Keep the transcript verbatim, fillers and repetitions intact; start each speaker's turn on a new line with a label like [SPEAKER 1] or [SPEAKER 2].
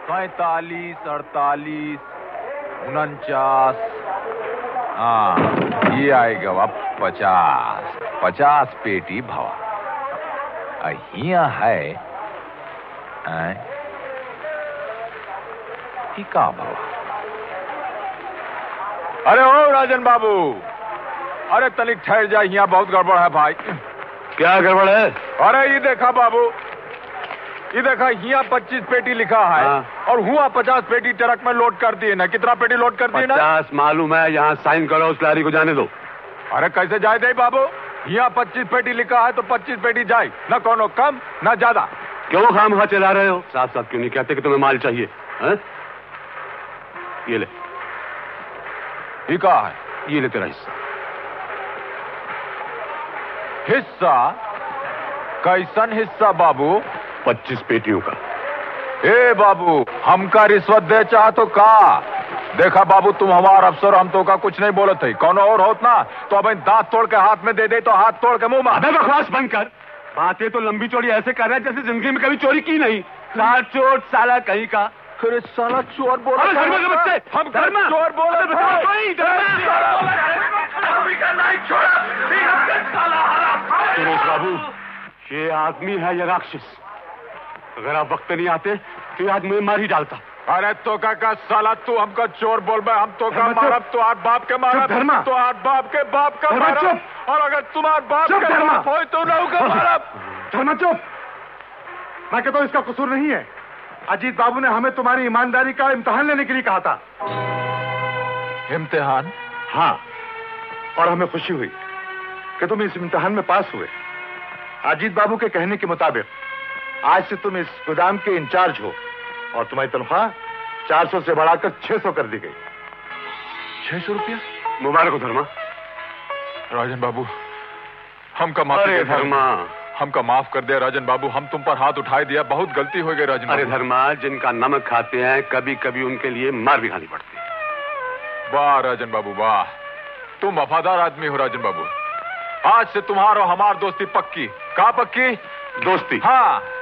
[SPEAKER 1] सैतालीस, अड़तालीस, उनचास, हाँ ये आएगा अब पचास, पचास पेटी भवा। अहिया है कि का भवा। अरे ओ राजन बाबू, अरे तनिक ठहर जा, यहाँ बहुत गड़बड़ है भाई।
[SPEAKER 2] क्या गड़बड़ है?
[SPEAKER 1] अरे ये देखा बाबू, ये देखा यहाँ पच्चीस पेटी लिखा है। हाँ। और हुआ पचास पेटी ट्रक में लोड कर दिए ना। कितना पेटी लोड कर दिए ना?
[SPEAKER 2] पचास मालूम है, यहाँ साइन करो, उस लारी को जाने दो।
[SPEAKER 1] अरे कैसे जाए दे बाबू, यहाँ पच्चीस पेटी लिखा है तो पच्चीस पेटी जाए, न कोनो कम न ज्यादा।
[SPEAKER 2] क्यों खामखा चला रहे हो? साथ साथ क्यों नहीं कहते कि तुम्हें माल चाहिए? है? ये ले,
[SPEAKER 1] ये कहा है?
[SPEAKER 2] ये ले तेरा हिस्सा।
[SPEAKER 1] हिस्सा? कैसन हिस्सा बाबू?
[SPEAKER 2] पच्चीस पेटियों का।
[SPEAKER 1] ए बाबू, हमका रिश्वत दे चाह तो का? देखा बाबू, तुम हमारा अफसर, हम तो का कुछ नहीं बोलत थे। कौन और होत ना तो अब दांत तोड़ के हाथ में दे दे तो हाथ तोड़ के मुंह में।
[SPEAKER 2] अबे बकवास बंद कर। बातें तो लंबी चौड़ी ऐसे कर रहा है जैसे जिंदगी में कभी चोरी की नहीं। लाल चोर साला कहीं का।
[SPEAKER 1] अरे साला चोर बोल रहा है।
[SPEAKER 2] के बच्चे,
[SPEAKER 1] हम चोर बोल रहे
[SPEAKER 2] सुरेश बाबू, ये आदमी है या राक्षस? अगर आप वक्त नहीं आते तो ये आदमी मुझे मार ही डालता।
[SPEAKER 1] अरे तो का साला, तू हमका चोर बोल रहा, हम तो का मारब तो आठ बाप के मारब, तो आठ बाप के बाप का मारब, और अगर तुम्हार बाप के बाप हो तो नौ का मारब।
[SPEAKER 3] धर्मा चुप। मैं कहता हूँ इसका कसूर नहीं है। अजीत बाबू ने हमें तुम्हारी ईमानदारी का इम्तिहान लेने के लिए कहा था।
[SPEAKER 1] इम्तिहान?
[SPEAKER 3] हाँ, और हमें खुशी हुई कि तुम इस इम्तिहान में पास हुए। अजीत बाबू के कहने के मुताबिक आज से तुम इस गोदाम के इंचार्ज हो और तुम्हारी तनख्वाह चार सौ से बढ़ाकर छह सौ कर दी गई।
[SPEAKER 1] छह सौ रुपया?
[SPEAKER 2] मुबारक हो धर्मा।
[SPEAKER 1] राजन बाबू, हमका माफ
[SPEAKER 2] अरे धर्मा,
[SPEAKER 1] हमका माफ कर दिया राजन बाबू, हम तुम पर हाथ उठाए दिया, बहुत गलती हो गई राजन बाबू।
[SPEAKER 2] अरे धर्मा, जिनका नमक खाते हैं कभी कभी उनके लिए मार भी खानी पड़ती है।
[SPEAKER 1] वाह राजन बाबू वाह, तुम वफादार आदमी हो राजन बाबू। आज से तुम्हारा और हमार दोस्ती पक्की। का पक्की?
[SPEAKER 2] दोस्ती?
[SPEAKER 1] हाँ।